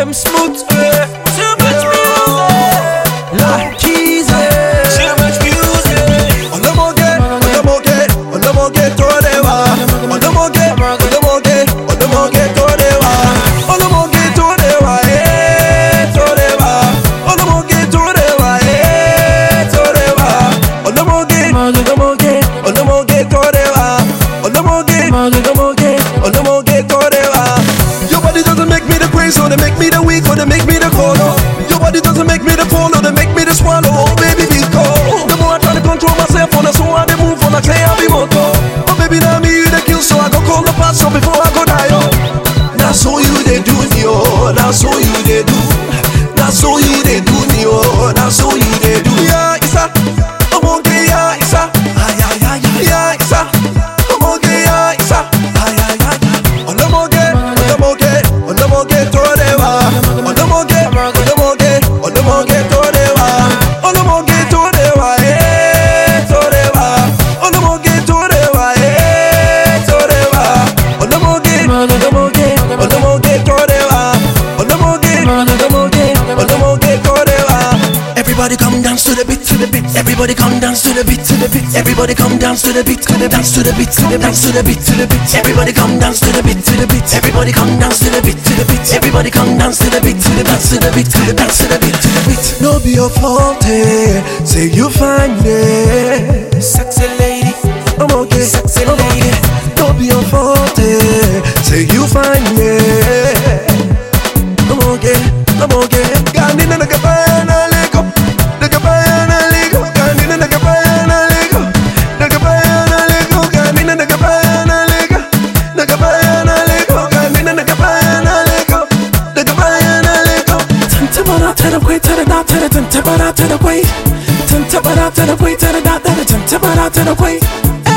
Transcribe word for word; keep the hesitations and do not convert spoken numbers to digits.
M Smooth. Too much music. La Keys. Too much music. Olomoge, Olomoge, Olomoge Torewa. Olomoge, Olomoge, Olomoge Torewa. Olomoge Torewa, eh, Torewa. Olomoge Torewa, eh, Torewa. Olomoge, Olomoge, Olomoge Torewa. Olomoge, Olomoge, Olomoge Torewa. Your body doesn't make me the crazy, or they make me the weak, or they make me the cold. Your body doesn't make me the fall, or they make me the swallow. Oh baby, be cold. The more I try to control myself, on the so I they move on, I say I be moto. Oh baby, now me you the kill, so I go call the pastor before I go die. Oh, now so you they do me, oh, now so you they do, now so you they do me, oh, now so you they do. Yeah, it's a, I'm okay, yeah, it's a, ah, yeah, yeah, yeah, yeah, it's a, I'm okay, yeah, it's a, ah, yeah, yeah, yeah. Olomoge, Olomoge, Olomoge Torewa. Olomoge, Olomoge, Olomoge Torewa. Olomoge Torewa, eh, Torewa. Olomoge Torewa, eh, Torewa. Olomoge, Olomoge, Olomoge Torewa. Olomoge, Olomoge, Olomoge Torewa. Everybody come dance to the beat, to the beat. Everybody come dance to the beat, to the beat. Everybody come dance to the beat, to the dance to the beat, to the dance to the beat, to the beat. Everybody come dance to the beat, to the beat. Everybody come dance to the beat, to the beat. Everybody come dance to the beat, to the dance to the beat, to the dance to the beat, to the beat. No be your fault, eh? Say you find it, Sexy lady. I'm okay, Sexy I'm okay. lady. No be your fault, eh? Say you find it, I'm okay, I'm okay. Gani na nagabaya na liko, nagabaya na liko. Gani na nagabaya na liko, nagabaya na liko. Gani na nagabaya na liko, nagabaya na liko. Gani na nagabaya na liko, nagabaya na liko. Tantabara tada kway tada da tada tantabara tada kway, tantabara tada kway tada da tada tantabara tada kway.